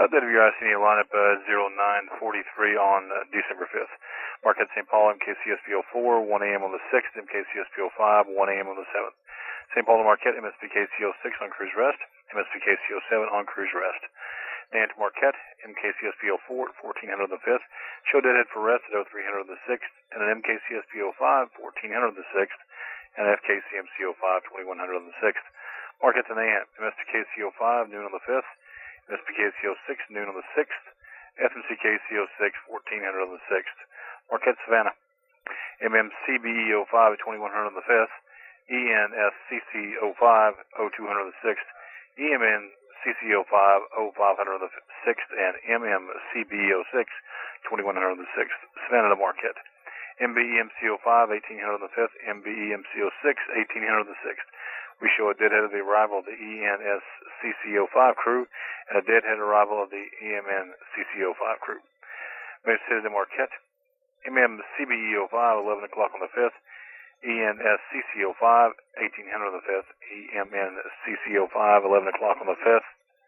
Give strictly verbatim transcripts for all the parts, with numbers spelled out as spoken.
Update of your I C N E lineup uh, zero nine forty-three on uh, December fifth. Marquette Saint Paul, M K C S P zero four, one A M on the sixth, M K C S P zero five, one A M on the seventh. Saint Paul to Marquette, M S P K C zero six on cruise rest, M S P K C zero seven on cruise rest. Dan to Marquette, M K C S P zero four at fourteen hundred on the fifth, show deadhead for rest at oh three hundred on the sixth, and an M K C S P zero five, fourteen hundred on the sixth, and an F K C M C zero five, twenty-one hundred on the sixth. Marquette to Nahant, M S P K C zero five, noon on the fifth, M S P K C zero six, noon on the sixth, F M C K C zero six, fourteen hundred on the sixth. Marquette Savannah, M M C B E zero five at twenty-one hundred on the fifth, E N S C C zero five, oh two hundred on the sixth, E M N C C zero five, oh five hundred on the sixth, and M M C B zero six, twenty-one hundred on the sixth. Savannah to Marquette, M B E M C zero five, eighteen hundred on the fifth, M B E M C zero six, eighteen hundred on the sixth. We show a deadhead of the arrival of the E N S C C zero five crew and a deadhead arrival of the E M N C C zero five crew. Mason City to Marquette, M M C B E zero five, eleven o'clock on the fifth, E N S C C zero five, eighteen hundred on the fifth, E M N C C zero five, eleven o'clock on the fifth.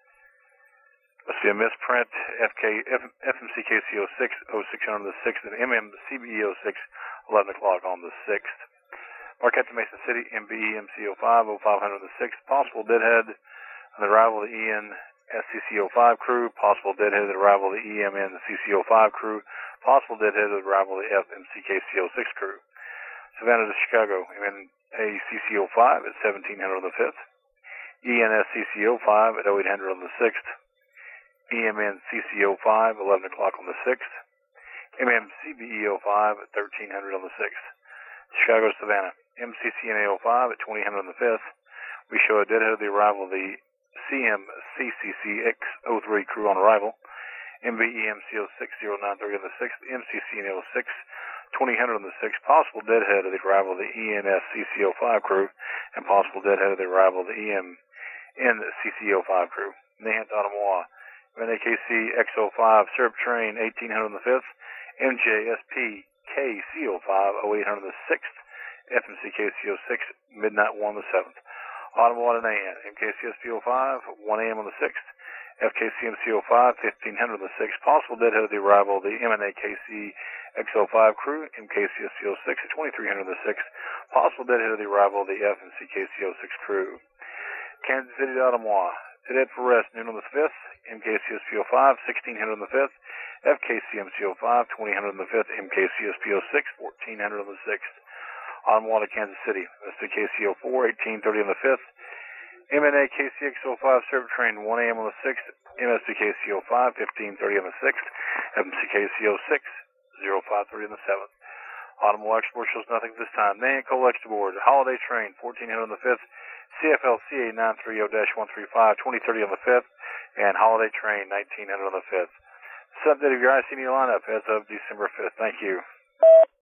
Let's see a misprint, F K, F, FMC K C zero six, oh six hundred on the sixth, and M M C B E zero six, eleven o'clock on the sixth. Marquette to Mason City, M B E M C zero five, oh five hundred on the sixth, possible deadhead on the arrival of the E N S C C zero five crew, possible deadhead at the arrival of the E M N C C zero five crew, possible deadhead at the arrival of the F M C K C zero six crew. Savannah to Chicago, M N A C C zero five at seventeen hundred on the fifth, E N S C C zero five at oh eight hundred on the sixth, E M N C C zero five, eleven o'clock on the sixth, M M C B E zero five at thirteen hundred on the sixth. Chicago Savannah, M C C N A zero five at twenty hundred on the fifth. We show a deadhead of the arrival of the C M C C C X zero three crew on arrival, M B E M C zero six, zero nine three on the sixth, M C C N zero six, twenty hundred on the sixth, possible deadhead of the arrival of the E N S C C zero five crew, and possible deadhead of the arrival of the E M N C C zero five crew. Nahant to Ottawa, M N A K C X zero five, Serb train, eighteen hundred on the fifth, M J S P K C zero five, oh eight hundred on the sixth, F M C K C zero six, midnight one on the seventh. Ottawa to Nahant, M K C S P zero five, one A M on the sixth, F K C M C zero five, fifteen hundred on the sixth, possible deadhead of the arrival of the M N A K C X zero five crew, M K C S P zero six at twenty-three hundred on the sixth, possible deadhead of the arrival of the F M C K C zero six crew. Kansas City to Ottawa, deadhead for rest, noon on the fifth, M K C S P zero five, sixteen hundred on the fifth, F K C M C zero five, twenty hundred on the fifth, M K C S P zero six, fourteen hundred on the sixth. Ottawa to Kansas City, M S P K C zero four, eighteen thirty on the fifth, M N A K C X zero five, Serb train, one A M on the sixth, M S P K C zero five, fifteen thirty on the sixth, F M C K C zero six, oh five thirty on the seventh. Automobile export shows nothing at this time. Nahant Coal Export, Holiday train, fourteen hundred on the fifth, C F L C A nine thirty dash one three five, twenty thirty on the fifth, and Holiday train, nineteen hundred on the fifth. This update of your I C N E lineup as of December fifth. Thank you.